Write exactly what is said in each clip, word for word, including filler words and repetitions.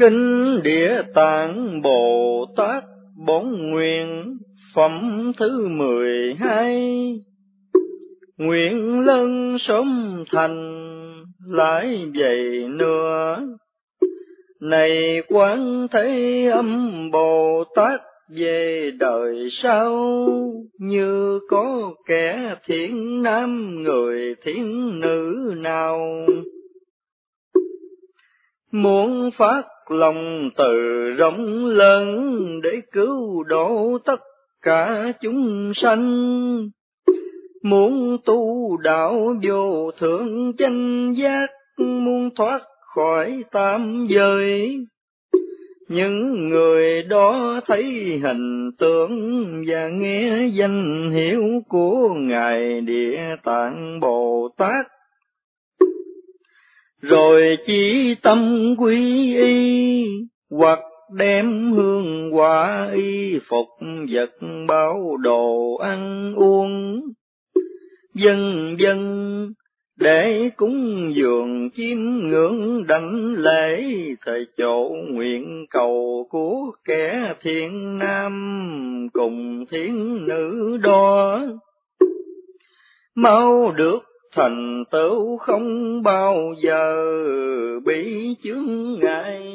Kinh Địa Tạng Bồ Tát Bổn Nguyện phẩm thứ mười hai. Nguyện lân sớm thành lại vậy nữa, này Quán Thế Âm Bồ Tát về đời sau, như có kẻ thiện nam người thiện nữ nào muốn phát lòng từ rộng lớn để cứu độ tất cả chúng sanh, muốn tu đạo vô thượng chánh giác, muốn thoát khỏi tam giới. Những người đó thấy hình tượng và nghe danh hiệu của Ngài Địa Tạng Bồ Tát, rồi chỉ tâm quy y, hoặc đem hương quả y phục vật bảo đồ ăn uống, vân vân, để cúng dường chiêm ngưỡng đảnh lễ thời chỗ nguyện cầu của kẻ thiện nam cùng thiện nữ đó, mau được thành tựu không bao giờ bị chướng ngại.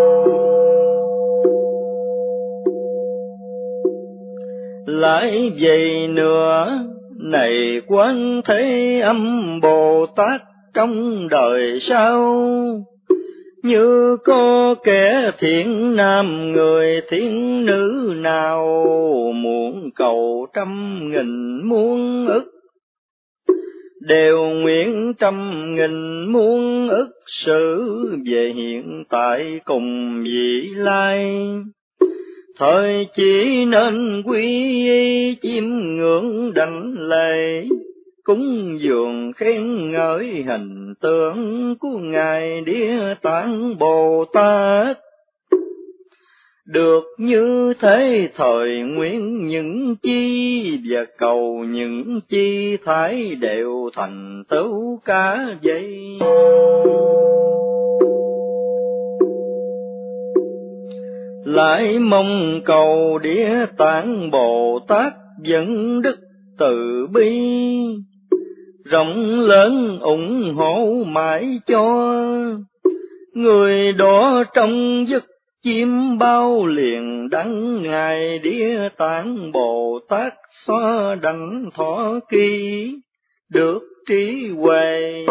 Lại vậy nữa, này Quán Thế Âm Bồ Tát trong đời sau, như có kẻ thiện nam người thiện nữ nào muốn cầu trăm nghìn muôn ức, đều nguyện trăm nghìn muôn ức sự về hiện tại cùng vị lai. Thời chỉ nên quy y chiêm ngưỡng đảnh lễ, cúng dường khen ngợi hình tượng của Ngài Địa Tạng Bồ Tát. Được như thế thời nguyện những chi và cầu những chi thái đều thành tựu cả vậy. Lại mong cầu Địa Tạng Bồ Tát dẫn đức từ bi, rộng lớn ủng hộ mãi cho người đó trong giấc chim bao liền đắng Ngài Địa Tạng Bồ Tát xóa đảnh thọ ký được trí huệ.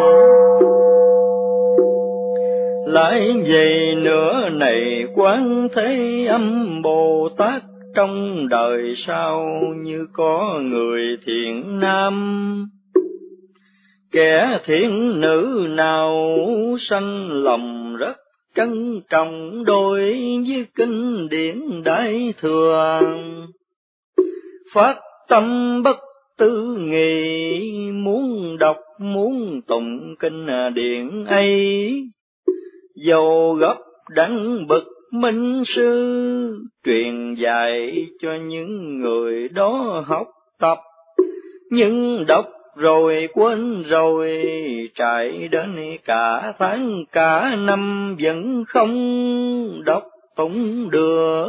Lại vậy nữa, này Quán Thế Âm Bồ Tát trong đời sau, như có người thiện nam kẻ thiện nữ nào sanh lòng rất trân trọng đối với kinh điển Đại Thừa, phát tâm bất tư nghị, muốn đọc muốn tụng kinh điển ấy, dầu gấp đặng bậc minh sư truyền dạy cho những người đó học tập, nhưng đọc rồi quên rồi, trải đến cả tháng cả năm vẫn không đọc tụng được.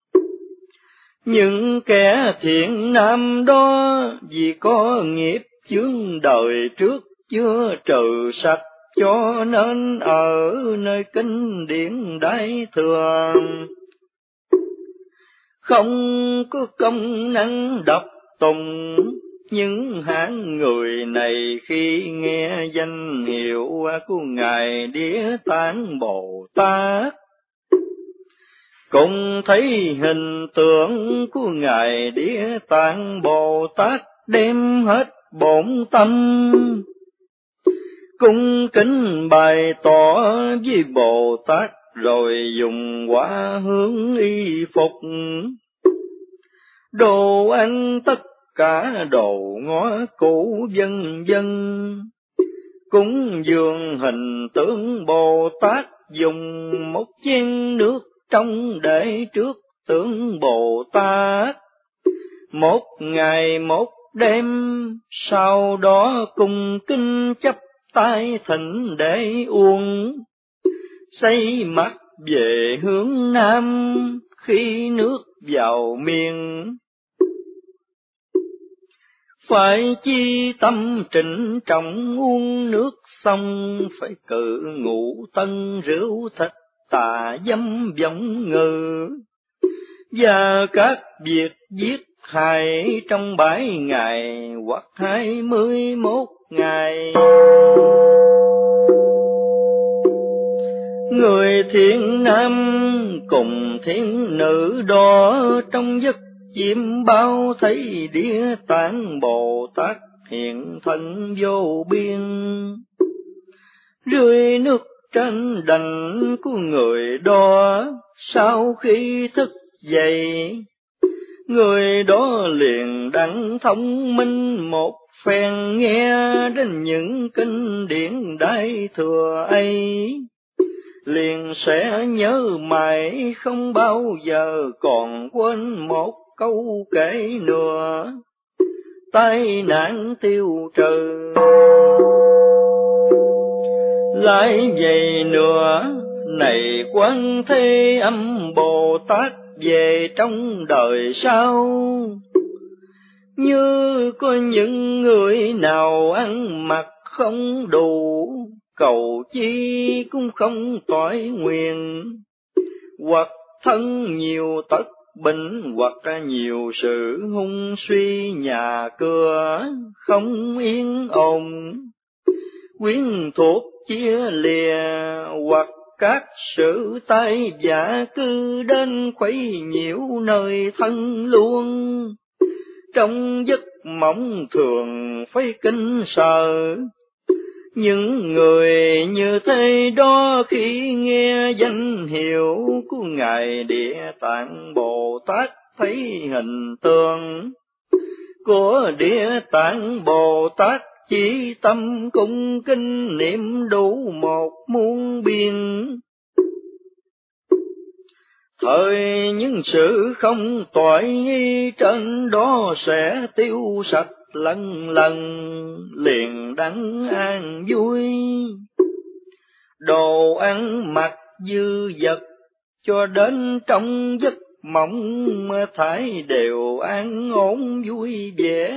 Những kẻ thiện nam đó vì có nghiệp chướng đời trước chưa trừ sạch, cho nên ở nơi kinh điển Đại Thừa không có công năng đọc tụng. Những hạng người này khi nghe danh hiệu của Ngài Địa Tạng Bồ Tát, cùng thấy hình tượng của Ngài Địa Tạng Bồ Tát, đem hết bổn tâm cung kính bày tỏ với Bồ Tát, rồi dùng quả hướng y phục đồ ăn tất cả đồ ngõ cũ vân vân, cúng dường hình tượng Bồ Tát, dùng một chén nước trong để trước tượng Bồ Tát, một ngày một đêm, sau đó cung kính chấp tay thịnh để uống, xây mặt về hướng Nam, khi nước vào miền. Phải chi tâm trịnh trọng uống nước xong, phải cự ngũ tân rượu thịt tà dâm vọng ngừ. Và các việc giết hại trong bảy ngày hoặc hai mươi mốt ngày. Người thiện nam cùng thiện nữ đó, trong giấc chim bao thấy Địa Tạng Bồ Tát hiện thân vô biên. Rơi nước trên đành của người đó, sau khi thức dậy, người đó liền đặng thông minh một phen, nghe đến những kinh điển Đại Thừa ấy, liền sẽ nhớ mãi không bao giờ còn quên một câu kể nữa, tai nạn tiêu trừ. Lại vậy nữa, này Quan Thế Âm Bồ Tát, về trong đời sau, như có những người nào ăn mặc không đủ, cầu chi cũng không toại nguyện, hoặc thân nhiều tất bệnh, hoặc nhiều sự hung suy, nhà cửa không yên ổn, quyến thuộc chia lìa, hoặc các sự tai vạ cứ đến khuấy nhiễu nơi thân luôn. Trong giấc mộng thường phải kinh sợ, những người như thế đó khi nghe danh hiệu của Ngài Địa Tạng Bồ Tát, thấy hình tượng của Địa Tạng Bồ Tát, chỉ tâm cung kinh niệm đủ một muôn biên. Thời những sự không toại trên đó sẽ tiêu sạch lần lần, liền đặng an vui. Đồ ăn mặc dư dật, cho đến trong giấc mộng thải đều an ổn vui vẻ.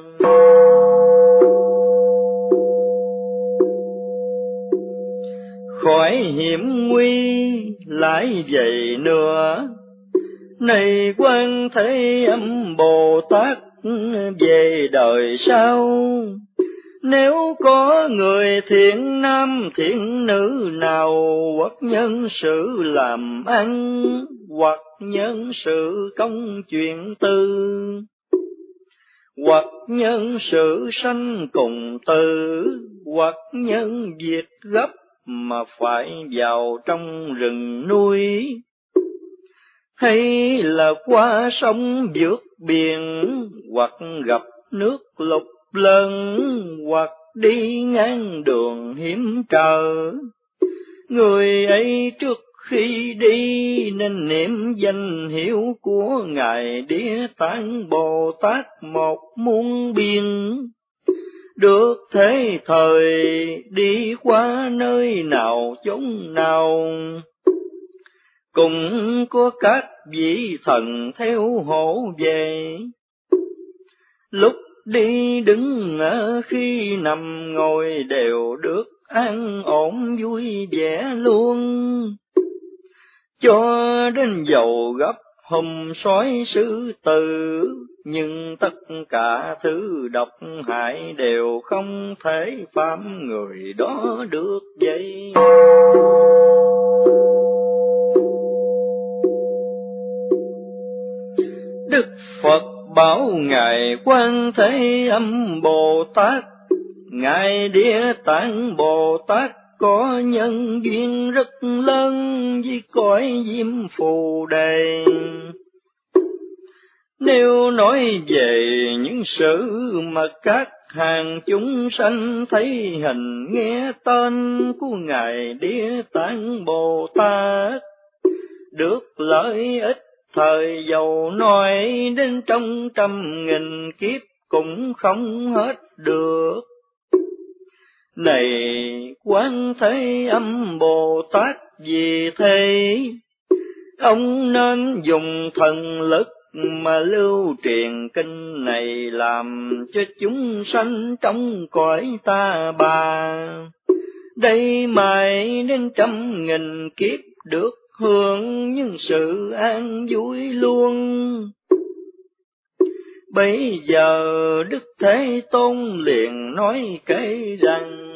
Khỏi hiểm nguy lại vậy nữa, này Quan Thế Âm Bồ Tát, về đời sau, nếu có người thiện nam thiện nữ nào, hoặc nhân sự làm ăn, hoặc nhân sự công chuyện tư, hoặc nhân sự sanh cùng tử, hoặc nhân việc gấp mà phải vào trong rừng núi, hay là qua sông vượt biển, hoặc gặp nước lục lớn, hoặc đi ngang đường hiểm trở, người ấy trước khi đi nên niệm danh hiệu của Ngài Địa Tạng Bồ Tát một muôn biên, được thế thời đi qua nơi nào chốn nào, cũng có các vị thần theo hộ về. Lúc đi đứng ở khi nằm ngồi đều được an ổn vui vẻ luôn, cho đến dầu gấp hùng sói sư tử, nhưng tất cả thứ độc hại đều không thể phạm người đó được vậy. Đức Phật bảo Ngài Quan Thế Âm Bồ Tát, Ngài Địa Tạng Bồ Tát có nhân duyên rất lớn với cõi Diêm Phù Đề. Nếu nói về những sự mà các hàng chúng sanh thấy hình nghe tên của Ngài Địa Tạng Bồ Tát, được lợi ích thời giàu nói đến trong trăm nghìn kiếp cũng không hết được. Này Quan Thế Âm Bồ Tát, vì thế ông nên dùng thần lực mà lưu truyền kinh này, làm cho chúng sanh trong cõi ta bà đây mãi đến trăm nghìn kiếp được hưởng những sự an vui luôn. Bây giờ Đức Thế Tôn liền nói kể rằng: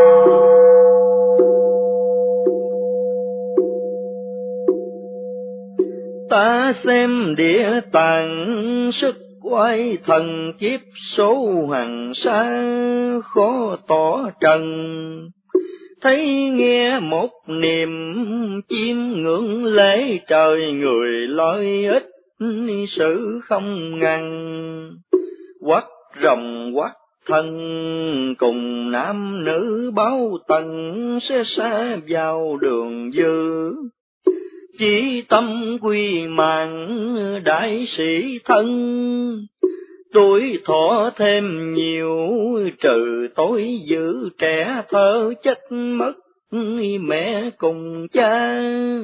ta xem địa tạng sức oai thần, kiếp số hằng xa khó tỏ trần. Thấy nghe một niềm chiêm ngưỡng lễ trời, người lợi ích sự không ngăn. Quắc rồng quắc thân cùng nam nữ báo tần, sẽ xa vào đường dư. Chỉ tâm quy mạng đại sĩ thân, tuổi thọ thêm nhiều trừ tối giữ trẻ thơ chết mất mẹ cùng cha.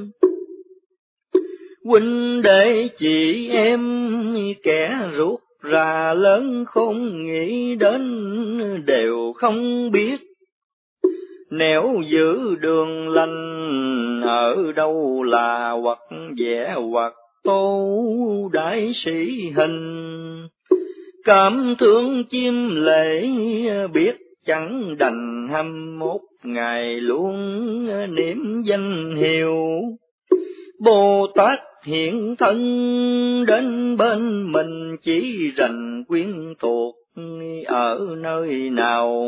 Huynh đệ chị em kẻ ruột già lớn không nghĩ đến đều không biết, nếu giữ đường lành ở đâu là hoặc vẽ hoặc tô đại sĩ hình. Cảm thương chim lễ biết chẳng đành hăm một ngày luôn niệm danh hiệu. Bồ Tát hiện thân đến bên mình, chỉ rành quyến thuộc ở nơi nào.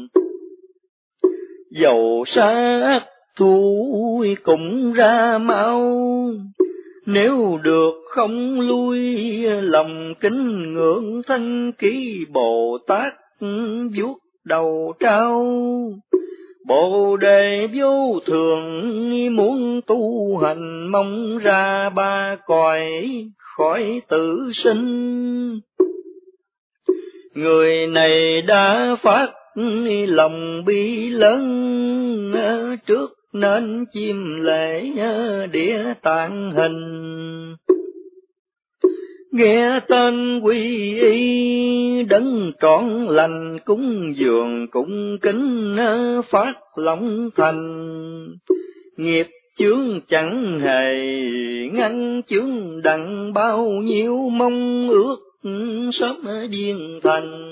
Dầu sát thu cũng ra mau, nếu được không lui lòng kính ngưỡng thanh ký Bồ Tát vuốt đầu trao. Bồ đề vô thường muốn tu hành, mong ra ba cõi khỏi tử sinh. Người này đã phát lòng bi lớn, trước nên chiêm lễ địa tạng hình. Nghe tên quy y đấng trọn lành, cúng dường cung kính phát lòng thành. Nghiệp chướng chẳng hề ngăn chướng đặng, bao nhiêu mong ước sớm viên thành.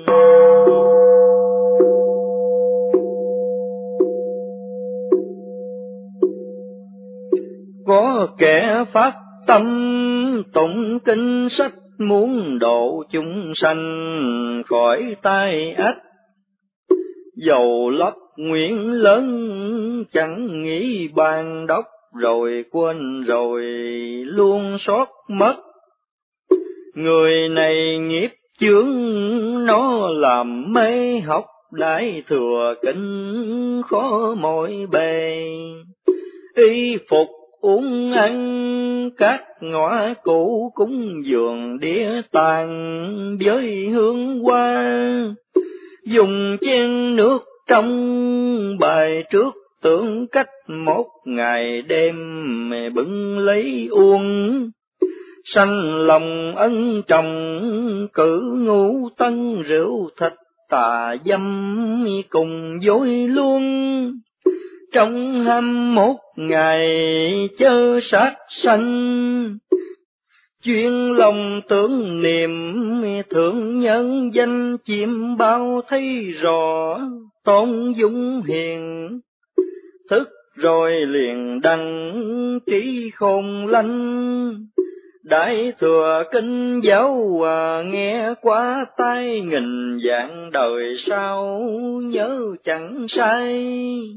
Có kẻ phát tâm tụng kinh sách, muốn độ chúng sanh khỏi tai ách. Dầu lấp nguyện lớn chẳng nghĩ ban đốc, rồi quên rồi luôn sót mất. Người này nghiệp chướng nó làm mê học, đại thừa kinh khó mọi bề. Y phục uống ăn các ngõ cũ, cúng dường địa tạng với hương hoa. Dùng chén nước trong bài trước tưởng cách, một ngày đêm bưng lấy uống. Sanh lòng ân trọng cử ngũ tân, rượu thịt tà dâm cùng dối luôn. Trong hăm một ngày chớ sát sanh, chuyên lòng tưởng niệm thượng nhân danh, chiêm bao thấy rõ tôn dung hiền. Thức rồi liền đăng trí khôn lanh, đại thừa kinh giáo à, nghe qua tai nghìn vạn đời sau nhớ chẳng sai.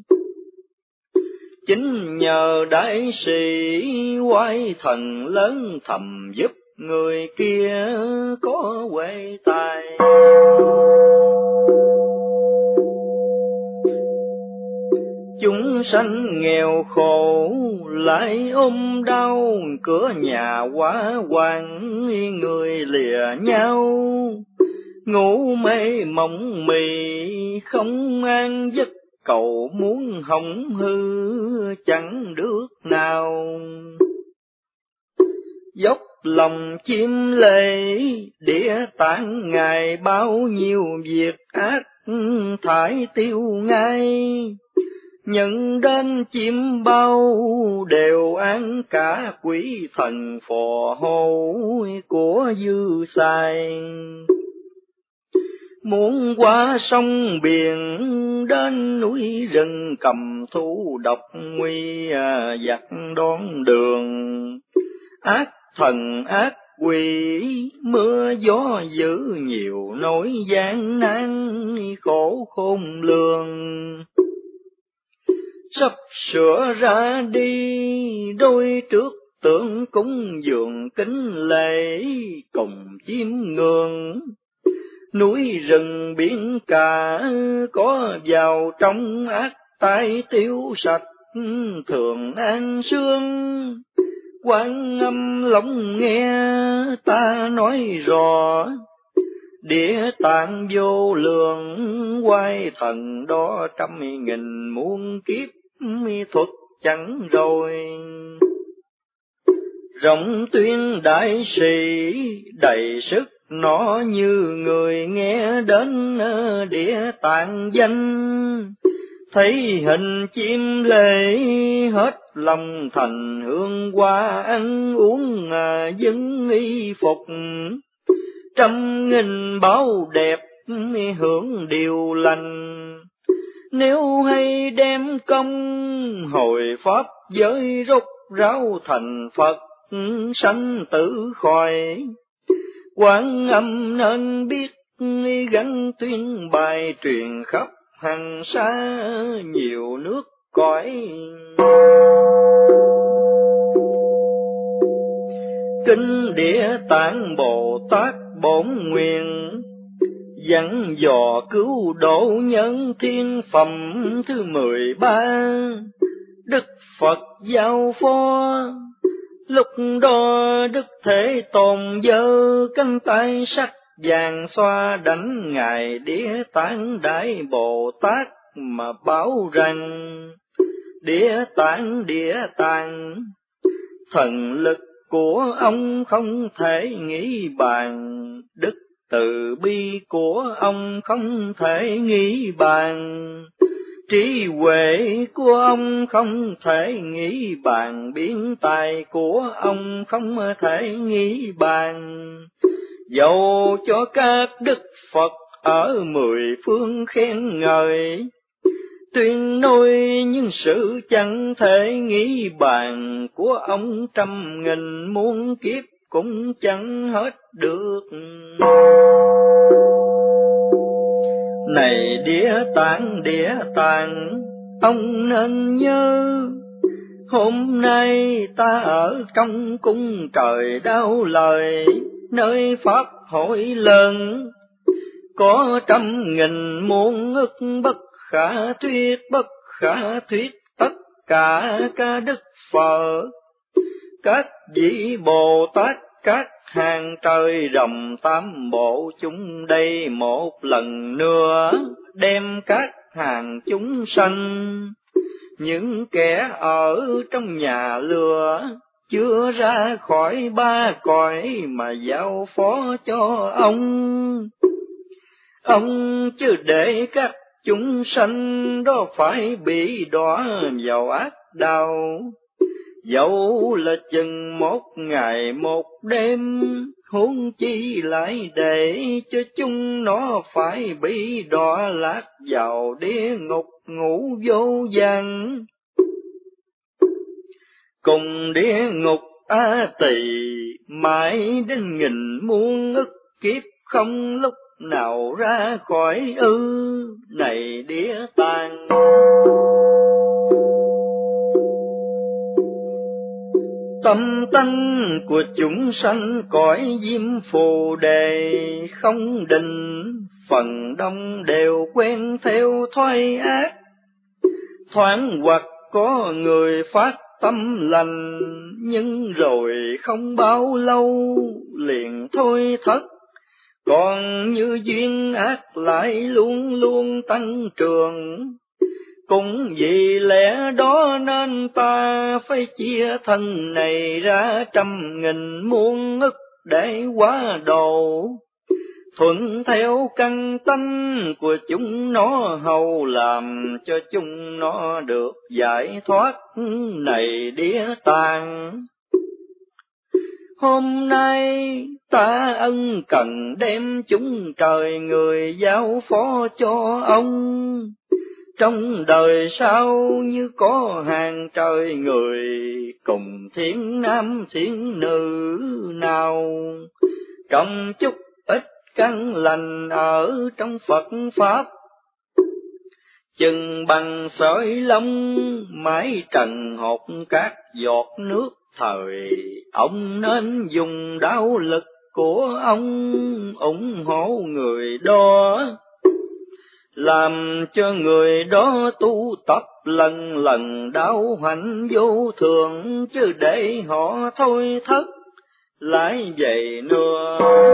Chính nhờ đại sĩ oai thần lớn thầm giúp, người kia có huệ tài. Chúng sanh nghèo khổ lại ôm đau, cửa nhà quá hoang người lìa nhau. Ngủ mê mộng mị không an giấc, cậu muốn hỏng hư chẳng được nào. Dốc lòng chiêm lệ Địa Tạng Ngài, bao nhiêu việc ác thải tiêu ngay. Nhận đến chim bao đều án cả quỷ thần phò hộ của dư sai. Muốn qua sông biển đến núi rừng, cầm thú độc nguy giặc đón đường. Ác thần ác quỷ mưa gió dữ nhiều, nỗi gian nan khổ khôn lường. Sắp sửa ra đi đôi trước tượng cúng dường kính lễ, cùng chiêm ngưỡng núi rừng biển cả, có vào trong ác tai tiêu sạch thường an sương. Quan Âm lắng nghe ta nói rõ, Địa Tạng vô lượng quay thần đó, trăm nghìn muôn kiếp thuật chẳng rồi. Rộng tuyên đại sĩ đầy sức nó, như người nghe đến Địa Tạng danh. Thấy hình chim lễ hết lòng thành, hương hoa ăn uống dân y phục. Trăm nghìn báo đẹp hưởng điều lành, nếu hay đem công hồi pháp giới, rốt ráo thành Phật sanh tử khỏi. Quán Âm nên biết gắn tuyên bài, truyền khắp hằng xa nhiều nước cõi. Kinh Địa Tạng Bồ Tát bổn nguyện, dặn dò cứu độ nhân thiên phẩm thứ mười ba. Đức Phật giao phó, lúc đó Đức Thế Tôn giơ cánh tay sắc vàng xoa đánh Ngài Địa Tạng Đại Bồ Tát mà bảo rằng: Địa Tạng, Địa Tạng, thần lực của ông không thể nghĩ bàn, đức từ bi của ông không thể nghĩ bàn, trí huệ của ông không thể nghĩ bàn, biến tài của ông không thể nghĩ bàn. Dẫu cho các đức Phật ở mười phương khen ngợi, tuyên nói những sự chẳng thể nghĩ bàn của ông, trăm nghìn muôn kiếp cũng chẳng hết được. Này Địa Tạng, Địa Tạng, ông nên nhớ, hôm nay ta ở trong cung trời Đau Lời, nơi pháp hội lớn, có trăm nghìn muôn ức bất khả thuyết, bất khả thuyết tất cả các đức Phật, các vị Bồ Tát, các hàng trời rồng tam bộ, chúng đây một lần nữa đem các hàng chúng sanh, những kẻ ở trong nhà lừa chưa ra khỏi ba cõi mà giao phó cho ông. Ông chứ để các chúng sanh đó phải bị đọa vào ác đạo, dẫu là chừng một ngày một đêm, huống chi lại để cho chúng nó phải bị đọa lạc vào địa ngục ngũ vô gian. Cùng địa ngục A Tỳ mãi đến nghìn muôn ức kiếp, không lúc nào ra khỏi ư. Này Địa Tạng, tâm tánh của chúng sanh cõi diêm phù đề không định, phần đông đều quen theo thói ác, thoáng hoặc có người phát tâm lành, nhưng rồi không bao lâu liền thôi thất. Còn như duyên ác lại luôn luôn tăng trưởng, Cũng vì lẽ đó nên ta phải chia thân này ra trăm nghìn muôn ức để hóa độ, thuận theo căn tánh của chúng nó, hầu làm cho chúng nó được giải thoát này đĩa tạng. Hôm nay ta ân cần đem chúng trời người giao phó cho ông, trong đời sau như có hàng trời người, cùng thiên nam thiên nữ nào, trong chút ít căn lành ở trong Phật Pháp, chừng bằng sợi lông mái trần hột các giọt nước thời. Ông nên dùng đạo lực của ông ủng hộ người đó, làm cho người đó tu tập lần lần đạo hạnh vô thường, chứ để họ thôi thất lại vậy nữa.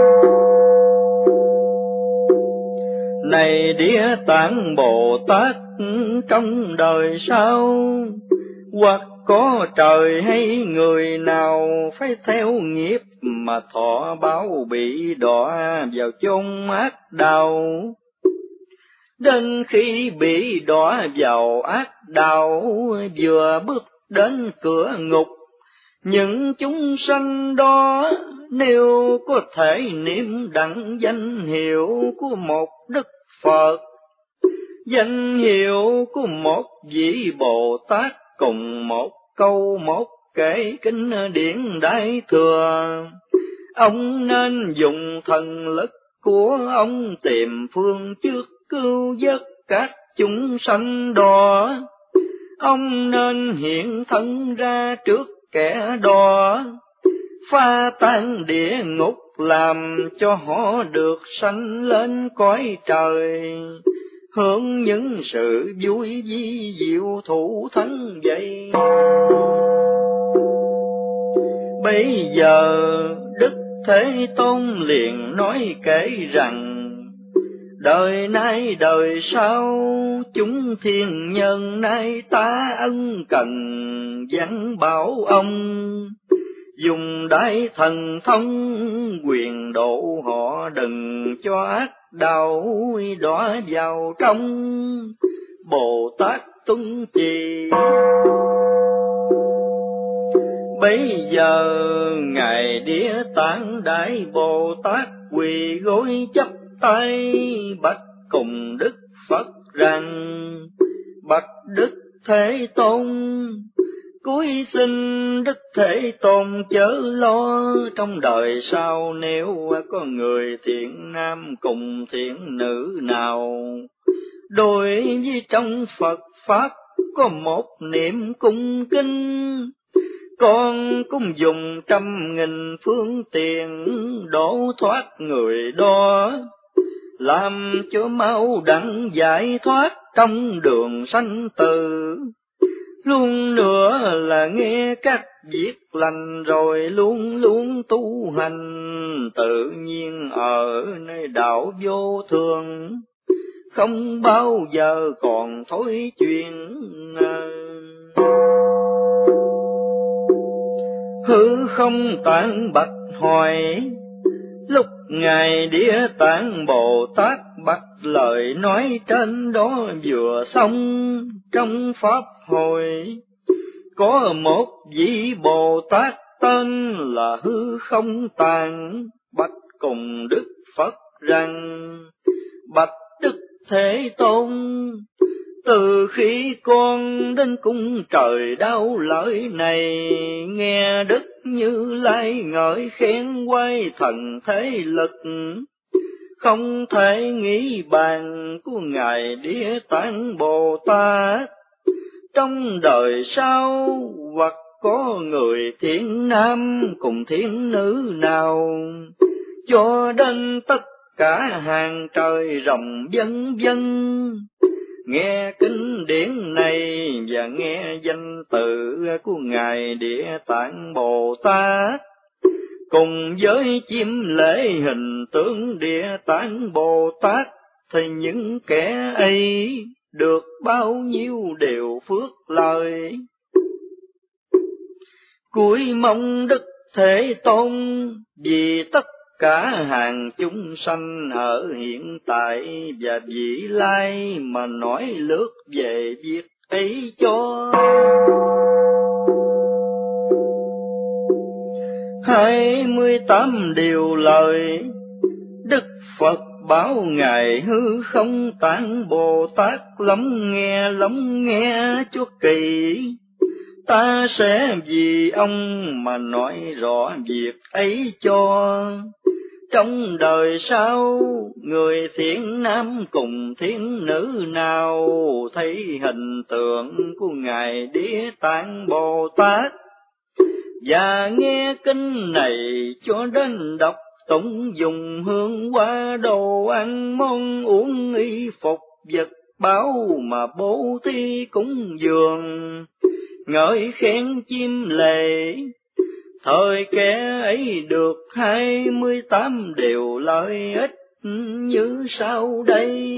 Này Địa Tạng Bồ Tát, trong đời sau hoặc có trời hay người nào phải theo nghiệp mà thọ báo bị đọa vào chốn ác đạo, đến khi bị đọa vào ác đạo vừa bước đến cửa ngục, những chúng sanh đó nếu có thể niệm đặng danh hiệu của một Đức Phật, danh hiệu của một vị Bồ Tát, cùng một câu một kệ kinh điển Đại Thừa, ông nên dùng thần lực của ông tìm phương trước cứu vớt các chúng sanh đó. Ông nên hiện thân ra trước kẻ đó, pha tan địa ngục, làm cho họ được sanh lên cõi trời, hưởng những sự vui vi diệu thụ thắng vậy. Bây giờ Đức Thế Tôn liền nói kể rằng, đời nay đời sau chúng thiên nhân nay ta ân cần dặn bảo ông, dùng đại thần thông quyền độ họ, đừng cho ác đạo đọa vào trong Bồ Tát tuân trì. Bây giờ ngài Địa Tạng Đại Bồ Tát quỳ gối chắp tay bạch cùng Đức Phật rằng, bạch Đức Thế Tôn, cúi xin Đức Thế Tôn chớ lo, trong đời sau nếu có người thiện nam cùng thiện nữ nào đối với trong Phật Pháp có một niệm cung kính, con cũng dùng trăm nghìn phương tiện độ thoát người đó, làm cho mau đặng giải thoát trong đường sanh tử. Luôn nữa là nghe các việc lành rồi luôn luôn tu hành, tự nhiên ở nơi đạo vô thường, không bao giờ còn thối chuyện. Hư không tạng bạch hỏi, lúc ngài Địa Tạng Bồ Tát bạch lời nói trên đó vừa xong, trong pháp hội có một vị Bồ Tát tên là Hư Không Tạng bạch cùng Đức Phật rằng, bạch Đức Thế Tôn, từ khi con đến cung trời Đau Lợi này, nghe Đức Như Lai ngợi khen quay thần thế lực, không thể nghĩ bàn của ngài Địa Tạng Bồ Tát. Trong đời sau hoặc có người thiện nam cùng thiện nữ nào, cho đến tất cả hàng trời rồng vân vân, nghe kinh điển này và nghe danh tự của ngài Địa Tạng Bồ Tát, cùng với chiêm lễ hình tướng Địa Tạng Bồ Tát, thì những kẻ ấy được bao nhiêu điều phước lợi. Cuối mong Đức Thế Tôn vì tất cả hàng chúng sanh ở hiện tại và vị lai mà nói lướt về việc ấy cho. Hai mươi tám điều lời Đức Phật bảo Ngài hư không tạng Bồ Tát lắng nghe lắng nghe cho kỳ. Ta sẽ vì ông mà nói rõ việc ấy cho. Trong đời sau, người thiện nam cùng thiện nữ nào thấy hình tượng của Ngài Địa Tạng Bồ Tát, và nghe kinh này cho đến đọc tụng dùng hương hoa đồ ăn món uống y phục vật báo mà bố thí cúng dường, ngợi khen chim lệ. Thời kẻ ấy được hai mươi tám điều lợi ích như sau đây.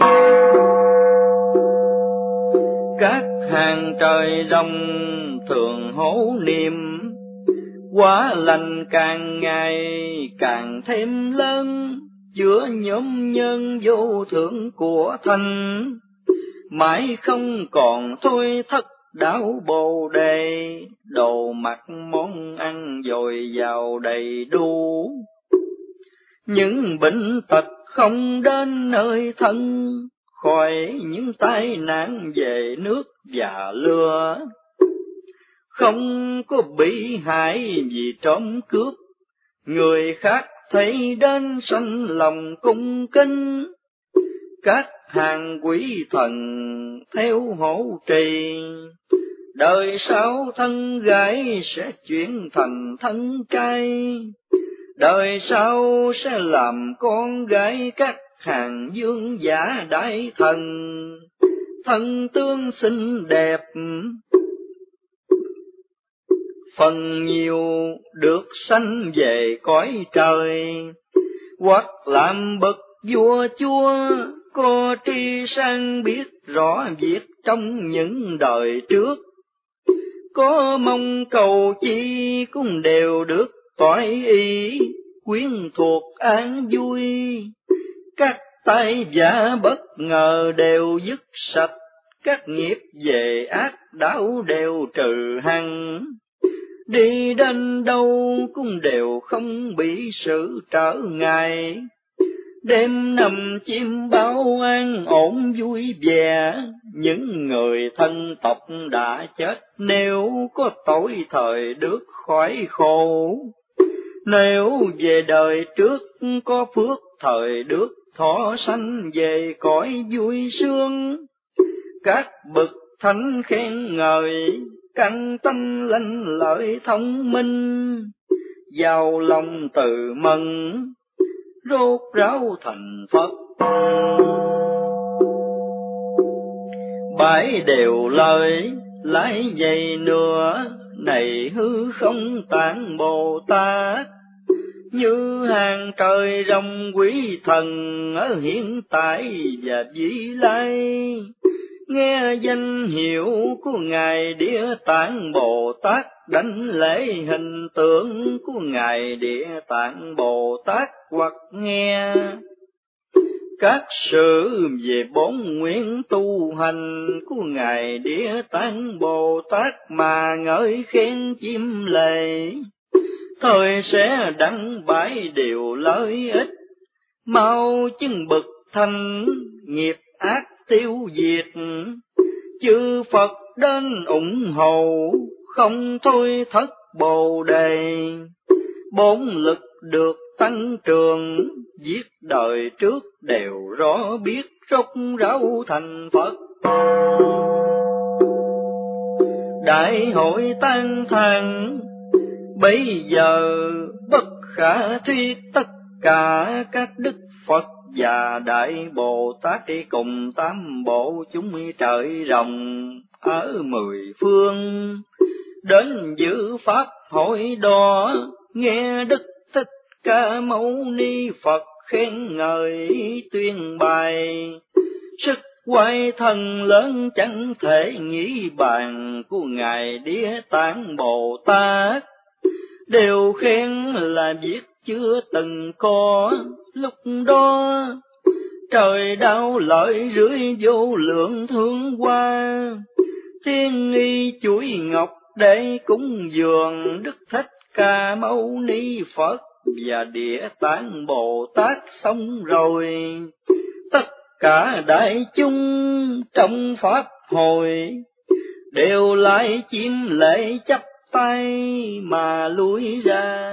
Các hàng trời rồng thường hổ niệm, quả lành càng ngày càng thêm lớn, chứa nhóm nhân vô thượng của thành, mãi không còn thôi thất đạo Bồ Đề, đồ mặc món ăn dồi dào đầy đủ. Những bệnh tật không đến nơi thân, khỏi những tai nạn về nước và lừa, không có bị hại vì trộm cướp, người khác thấy đến sanh lòng cung kính. Các hàng quỷ thần theo hộ trì, đời sau thân gái sẽ chuyển thành thân trai, đời sau sẽ làm con gái các hàng vương giả đại thần, thân tương xinh đẹp. Phần nhiều được sanh về cõi trời, hoặc làm bậc vua chúa, có tri sang biết rõ việc trong những đời trước. Có mong cầu chi cũng đều được toại ý, quyến thuộc an vui. Các tai vạ bất ngờ đều dứt sạch, các nghiệp về ác đảo đều trừ hằng. Đi đến đâu cũng đều không bị sự trở ngại, đêm nằm chim báo an ổn vui vẻ. Những người thân tộc đã chết nếu có tội thời được khỏi khổ, nếu về đời trước có phước thời được thọ sanh về cõi vui sướng. Các bậc thánh khen ngợi, căn tâm lanh lợi thông minh, giàu lòng từ mừng rốt ráo thành Phật. Bảy đều lời lại dày nữa, này hư không tạng Bồ Tát, như hàng trời rồng quý thần ở hiện tại và vĩ lai. Nghe danh hiệu của Ngài Địa Tạng Bồ Tát, đánh lễ hình tượng của Ngài Địa Tạng Bồ Tát, hoặc nghe các sự về bốn nguyện tu hành của Ngài Địa Tạng Bồ Tát mà ngợi khen chim lệ. Thời sẽ đăng bãi điều lợi ích, mau chứng bậc thanh nghiệp ác tiêu diệt. Chư Phật đến ủng hộ, không thôi thất Bồ Đề. Bốn lực được tăng trường, giết đời trước đều rõ biết, rốt ráo thành Phật. Đại hội tan than, bây giờ bất khả thuyết, tất cả các đức Phật và Đại Bồ Tát đi cùng tám bộ chúng trời rồng ở mười phương, đến dự pháp hội đó, nghe Đức Thích Ca Mâu Ni Phật khen ngợi tuyên bài. Sức quay thân lớn chẳng thể nghĩ bàn của Ngài Địa Tạng Bồ Tát. Đều khen là việc chưa từng có, lúc đó trời đau lợi rưỡi vô lượng thương hoa. Thiên nghi chuỗi ngọc để cúng dường Đức Thích Ca Mâu Ni Phật và Địa Tạng Bồ Tát xong rồi. Tất cả đại chúng trong pháp hội đều lại chiêm lễ chắp tay mà lui ra.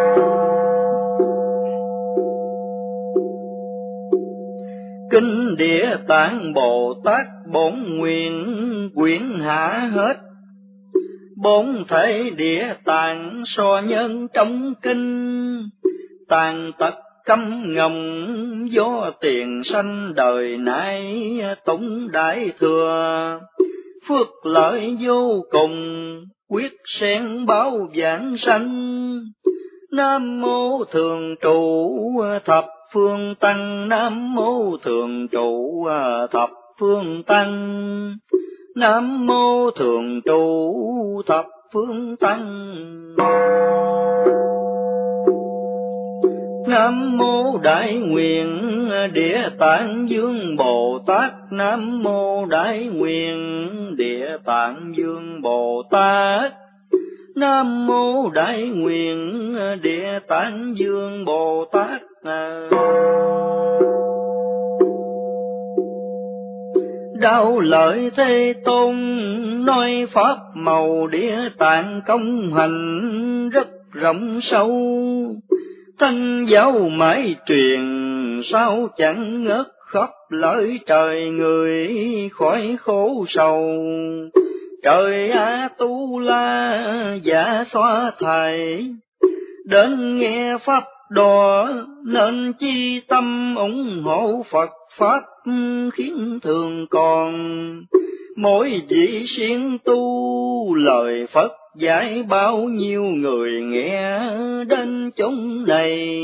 Kinh Địa Tạng Bồ Tát bổn nguyện quyển hạ hết, bốn thể địa tạng so nhân trong kinh. Tàn tật căm ngầm do tiền sanh đời nay tụng đại thừa. Phước lợi vô cùng quyết sen báo vãng sanh. Nam mô thường trụ thập phương tăng, Nam mô thường trụ thập phương tăng, Nam mô thường trụ thập phương tăng. Nam mô Đại Nguyện Địa Tạng Dương Bồ Tát, Nam mô Đại Nguyện Địa Tạng Dương Bồ Tát, Nam mô Đại Nguyện Địa Tạng Dương Bồ Tát. Đạo Lợi Thế Tôn nói pháp màu Địa Tạng công hành rất rộng sâu. Thanh giáo mãi truyền sao chẳng ngớt, khắp lợi trời người khỏi khổ sầu. Trời A Tu La giả xoa thầy đến nghe pháp đó, nên chi tâm ủng hộ Phật pháp khiến thường còn. Mỗi vị siêng tu lời Phật dạy, bao nhiêu người nghe đến chốn này.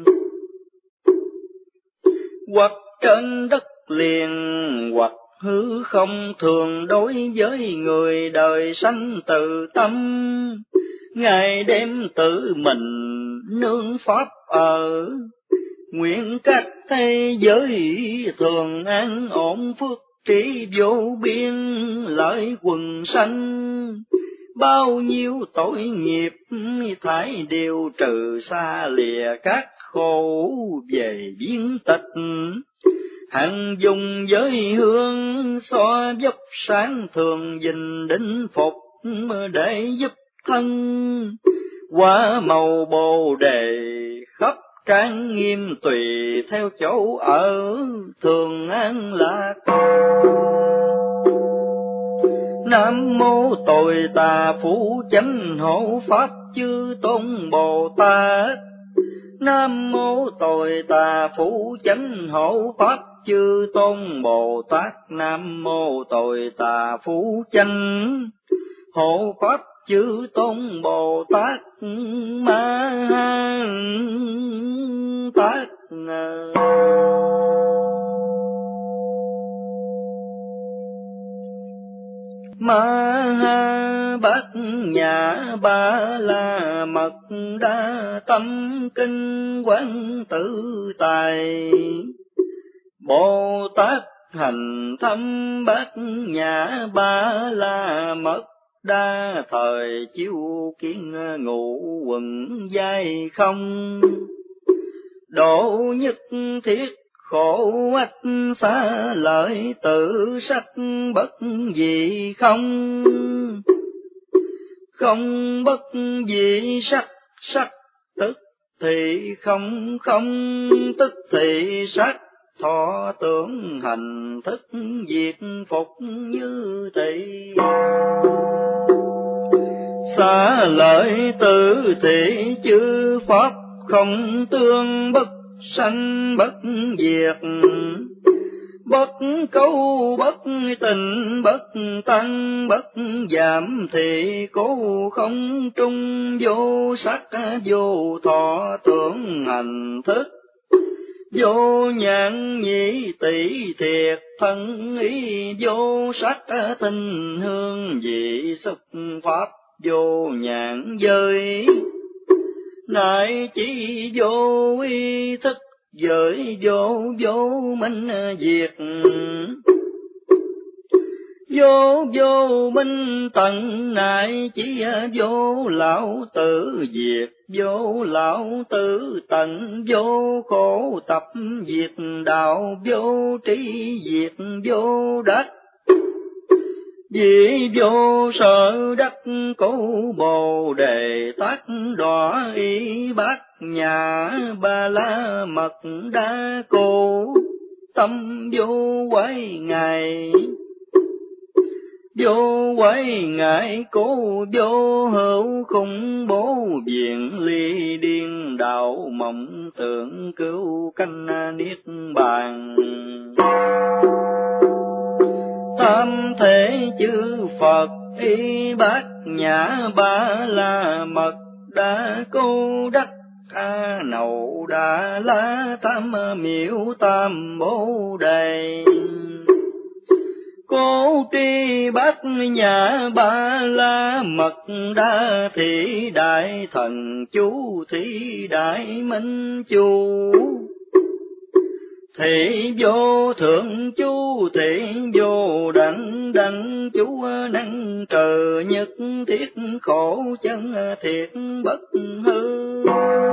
Hoặc trên đất liền hoặc hư không, thường đối với người đời sanh từ tâm. Ngài đem tự mình nương pháp ở, nguyện các thế giới thường an ổn, phước trí vô biên lợi quần sanh. Bao nhiêu tội nghiệp thải đều trừ, xa lìa các khổ về biến tịch. Hằng dùng giới hương xoa dốc sáng, thường dình đỉnh phục để giúp thân. Quả màu Bồ Đề khắp trang nghiêm, tùy theo chỗ ở thường an lạc. Nam mô Tội Tà Phú Chánh Hộ Pháp Chư Tôn Bồ Tát, Nam mô Tội Tà Phú Chánh Hộ Pháp Chư Tôn Bồ Tát, Nam mô Tội Tà Phú Chánh Hộ Pháp Chư Tôn Bồ Tát Ma Tát. Ma Bát Nhã Ba La Mật Đa Tâm Kinh Quán Tự Tài. Bồ Tát hành thâm Bát Nhã Ba La Mật Đa, thời chiếu kiến ngũ quần giai không. Độ nhất thiết khổ ách xa lợi, tự sắc bất dị không. Không bất dị sắc, sắc tức thì không, không tức thì sắc. Thọ tưởng hành thức diệt phục như thị. Xa lợi tự thị chư pháp không tương, bất sanh bất diệt. Bất câu bất tình, bất tăng bất giảm, thì cố không trung vô sắc vô thọ tưởng hành thức. vô nhãn nhĩ tỷ thiệt thân ý, vô sắc tinh hương vị xúc pháp, vô nhãn giới nại chỉ vô ý thức, giới vô vô minh diệt, vô vô minh tận nại chỉ vô lão tử diệt, vô lão tử tận, vô khổ tập diệt đạo, vô trí diệt vô đắc, vì vô sở đắc cố bồ đề tát đọa y bát nhã ba la mật đa cô, tâm vô quái ngài, vô quái ngại cố, vô hữu khủng bố viện ly điên đạo, mộng tưởng cứu canh niết bàn. Tam thể chư Phật y bát nhã ba la mật đa cô đắc a nậu đà la tam miểu tam bồ đề, cố tri bát nhã ba la mật đa thị đại thần chú, thị đại minh chú, thị vô thượng chú, thị vô đẳng đẳng chú, năng trời nhất thiết khổ chân thiệt bất hư.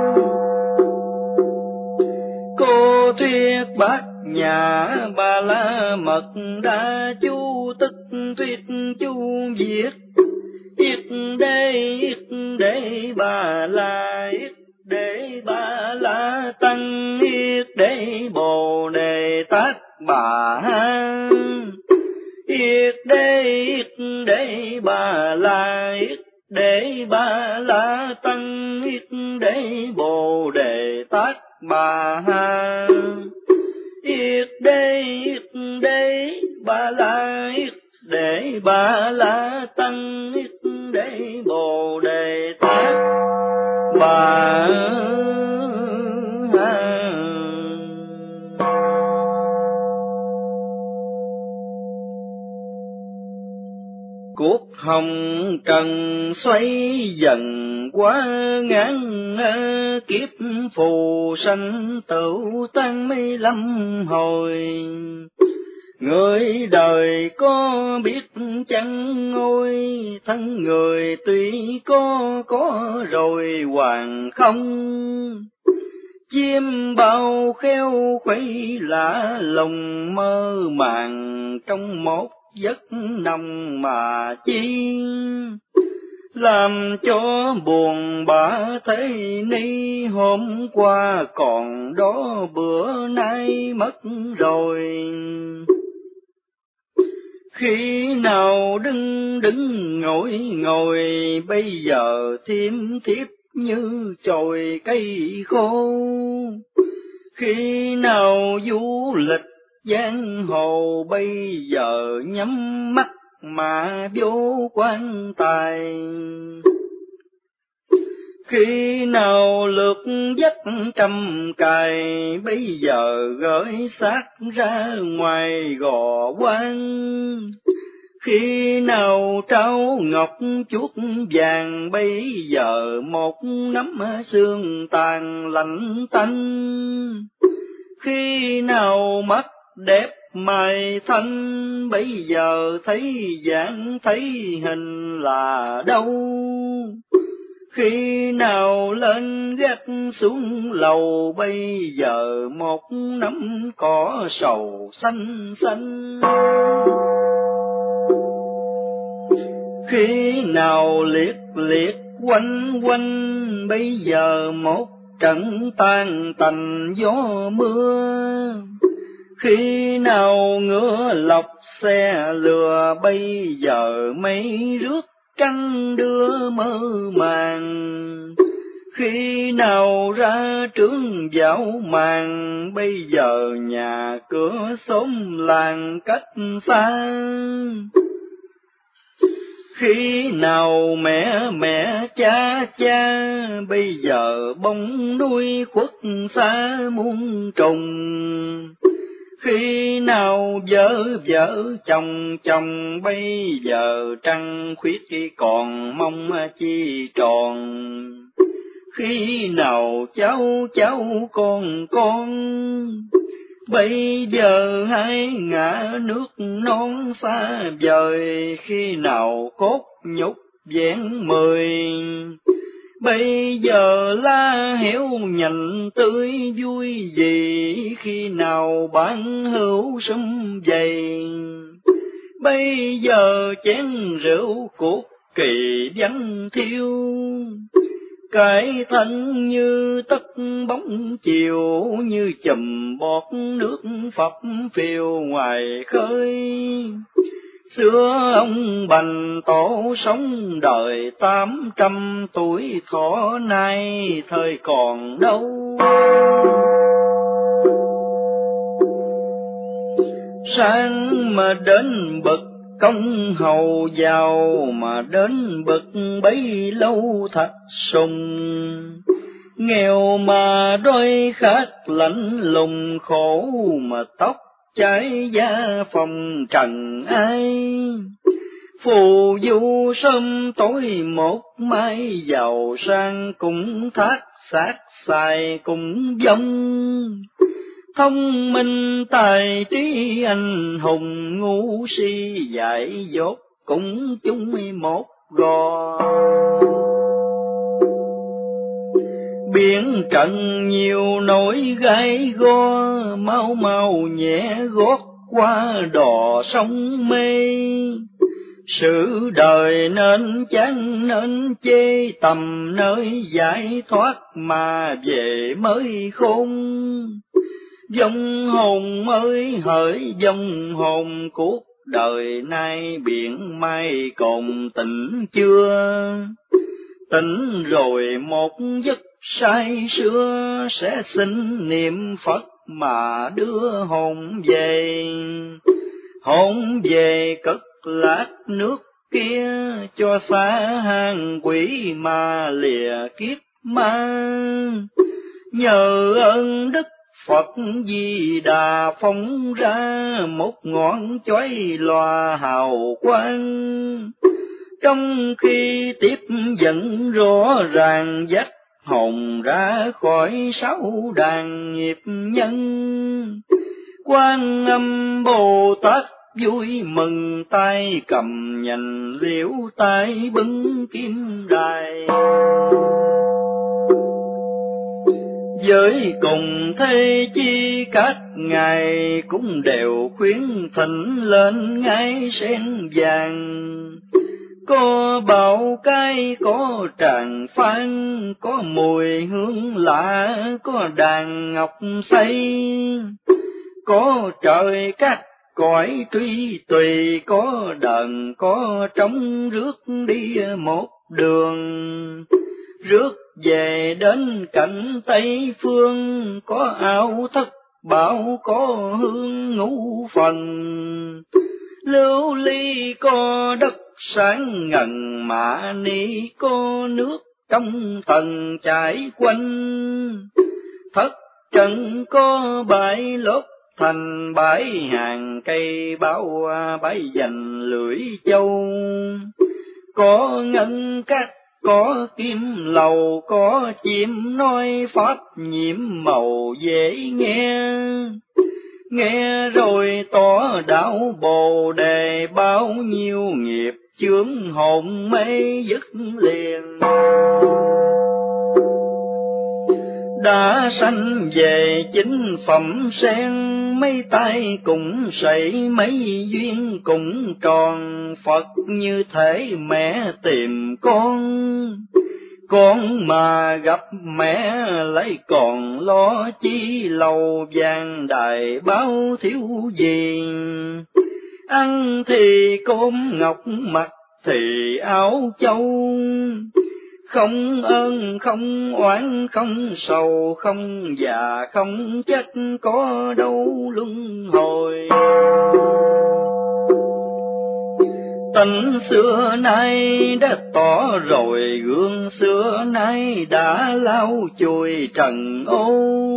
Cô thuyết bát nhã ba la mật đa chú, tức thuyết chú viết yết đế yết đế ba la, yết đế ba la tăng, yết đế bồ đề tát bà ha, yết đế yết đế ba la, yết đế ba la tăng, yết đế bồ đề tát bà ha, yết đế yết đế ba la, yết đế ba la tăng, yết đế bồ đề tát bà ha. Cuộc hồng trần xoay dần quá ngàn, kiếp phù sanh tử tan mấy lâm hồi, người đời có biết chăng ôi, thân người tuy có có rồi hoàng không, chim bao khéo khuấy lạ lòng mơ màng, trong một giấc nồng mà chi, làm cho buồn bã thế ni, hôm qua còn đó bữa nay mất rồi, khi nào đứng đứng ngồi ngồi, bây giờ thiêm thiếp như chồi cây khô, khi nào du lịch giang hồ, bây giờ nhắm mắt mà vô quan tài, khi nào lượt dắt trăm cài, bây giờ gửi xác ra ngoài gò quan, khi nào trao ngọc chuốt vàng, bây giờ một nắm xương tàn lạnh tanh, khi nào mắt đẹp mày thanh, bây giờ thấy dạng thấy hình là đâu, khi nào lên gác xuống lầu, bây giờ một nắm cỏ sầu xanh xanh, khi nào liệt liệt quanh quanh, bây giờ một trận tan tành gió mưa, khi nào ngựa lọc xe lừa, bây giờ mấy rước trăng đưa mơ màng, khi nào ra trướng dạo màng, bây giờ nhà cửa xóm làng cách xa, Khi nào mẹ mẹ cha cha, bây giờ bóng núi khuất xa muôn trùng. Khi nào vợ vợ chồng chồng, bây giờ trăng khuyết còn mong chi tròn. Khi nào cháu cháu con con, bây giờ hai ngả nước non xa vời. Khi nào cốt nhục vẹn mười, bây giờ la héo nhành tươi vui gì. Khi nào bán hữu sum vầy, bây giờ chén rượu cuộc kỳ vắng thiêu. Cái thân như tất bóng chiều, như chùm bọt nước phập phiêu ngoài khơi. Xưa ông Bành Tổ sống đời tám trăm tuổi thọ, nay thời còn đâu. Sang mà đến bậc công hầu giàu, mà đến bậc bấy lâu thật sùng. Nghèo mà đôi khát lạnh lùng khổ, mà tóc cháy da phòng trần ai. Phù du sớm tối một mai, giàu sang cũng thác xác xài cũng vong. Thông minh tài trí anh hùng, ngu si dại dốt cũng chung một gò. Biển trận nhiều nỗi gai go, mau mau nhẹ gót qua đò sông mê. Sự đời nên chán nên chê, tầm nơi giải thoát mà về mới khôn. Vong hồn ơi hỡi vong hồn, cuộc đời nay biển mai còn tỉnh chưa? Tỉnh rồi một giấc say sưa, sẽ xin niệm Phật mà đưa hồn về. Hồn về cất lát nước kia, cho xa hang quỷ mà lìa kiếp ma. Nhờ ơn đức Phật Di Đà phóng ra, một ngọn chói lòa hào quang. Trong khi tiếp dẫn rõ ràng, dắt hồn ra khỏi sáu đàn nghiệp nhân. Quan Âm Bồ Tát vui mừng, tay cầm nhành liễu, tay bưng kim đài. Với cùng thế chi các ngài, cũng đều khuyến thỉnh lên ngai sen vàng. Có bào cai, có tràng phan, có mùi hương lạ, có đàn ngọc xây. Có trời cát cõi truy tùy, có đờn có trống rước đi một đường. Rước về đến cảnh Tây Phương, có áo thất bảo, có hương ngũ phần. Lưu ly có đất sáng ngần, mã ni có nước trong tầng chảy quanh. Thất trần có bãi lót thành, bãi hàng cây báo bãi dành lưỡi châu. Có ngân cát có kim lầu, có chim nói pháp nhiệm màu dễ nghe. Nghe rồi tỏ đạo Bồ Đề, bao nhiêu nghiệp chướng hồn mê dứt liền. Đã sanh về chính phẩm sen, mấy tay cũng sảy, mấy duyên cũng tròn. Phật như thể mẹ tìm con, con mà gặp mẹ lấy còn lo chi. Lầu vàng đài báo thiếu gì, ăn thì cơm ngọc, mặc thì áo châu. Không ơn không oán không sầu, không già không chết, có đâu luân hồi. Tình xưa nay đã tỏ rồi, gương xưa nay đã lau chùi trần ô.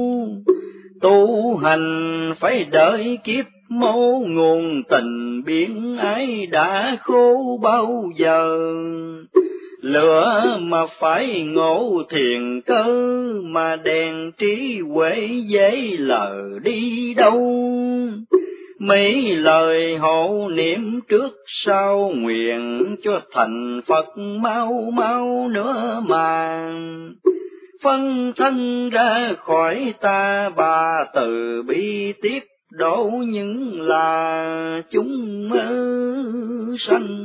Tu hành phải đợi kiếp mâu, nguồn tình biển ấy đã khô bao giờ. Lửa mà phải ngộ thiền cơ, mà đèn trí huệ dễ lờ đi đâu. Mấy lời hộ niệm trước sau, nguyện cho thành Phật mau mau nữa mà. Phân thân ra khỏi ta bà, từ bi tiếp độ những là chúng sanh.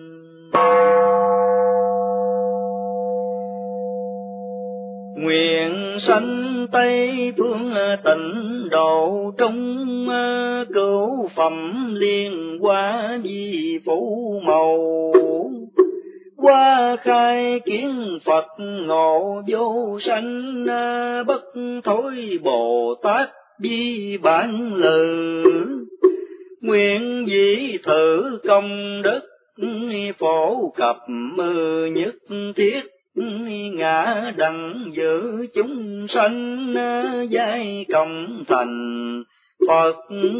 Nguyện sanh Tây phương tịnh độ, trong cửu phẩm liên hoa vi phủ màu. Qua khai kiến Phật ngộ vô sanh, bất thối Bồ Tát bi bản lừ. Nguyện dĩ thử công đức, phổ cập nhất thiết, ngã đặng giữ chúng sanh, giai công thành Phật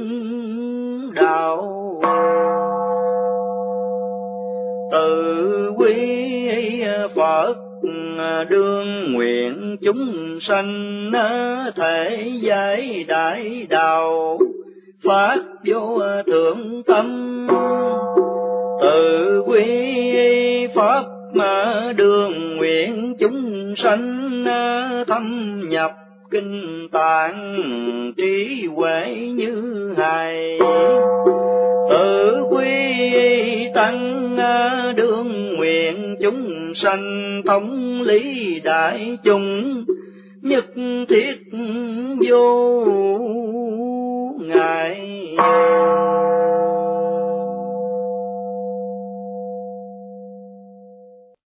đạo. Từ quy Phật đương nguyện chúng sanh, thể giải đại đạo phát vô thượng tâm. Từ quy Pháp mà đường nguyện chúng sanh, thâm nhập kinh tạng trí huệ như hài. Tự quy tăng đương nguyện chúng sanh, thống lý đại chúng nhất thiết vô ngại.